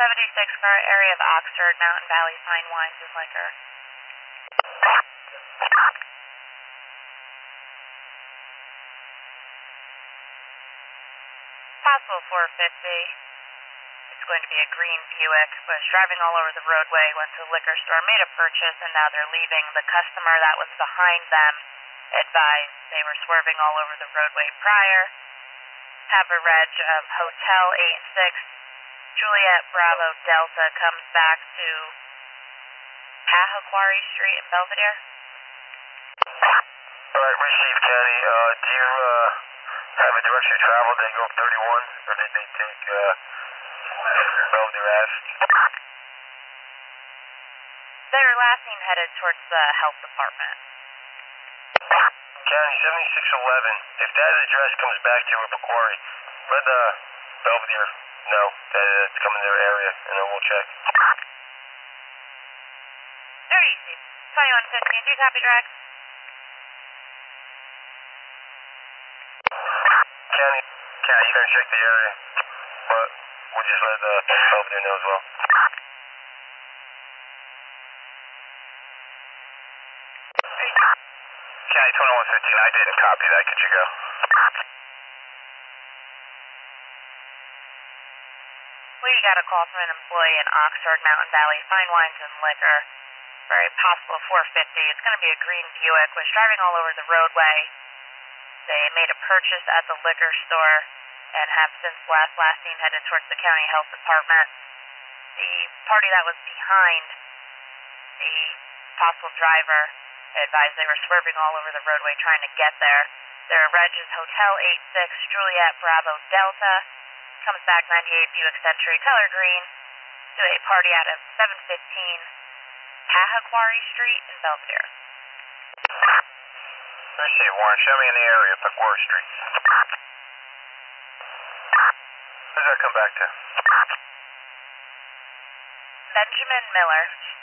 76 car area of Oxford, Mountain Valley Fine Wines and Liquor. Possible 450. It's going to be a green Buick. Was driving all over the roadway, went to the liquor store, made a purchase, and now they're leaving. The customer that was behind them advised they were swerving all over the roadway prior. Have a reg of Hotel 86, Juliet Bravo Delta, comes back to Pahaquari Street in Belvedere. Alright, receive County. Do you have a direction of travel? Did they go up 31 or did they take Belvedere Ave? They were last seen headed towards the health department. County 7611. If that address comes back to Pahaquari, let Belvedere know that it's coming to their area and then we'll check. Very easy. 2115, do you copy drag? County, you're going to check the area, but we'll just let Belvedere know as well. County 2115, I didn't copy that. Could you go? We got a call from an employee in Oxford, Mountain Valley Fine Wines and Liquor. Very possible 450. It's going to be a green Buick. Was driving all over the roadway. They made a purchase at the liquor store and have since last seen headed towards the county health department. The party that was behind the possible driver advised they were swerving all over the roadway trying to get there. Their reg is Hotel 86, Juliet Bravo Delta. Comes back 98 Buick Century, color green, to a party out of 715 Pahaquari Street in Belvedere. Receive Warren. Show me in the area, Pahaquari Street. Who does that come back to? Benjamin Miller.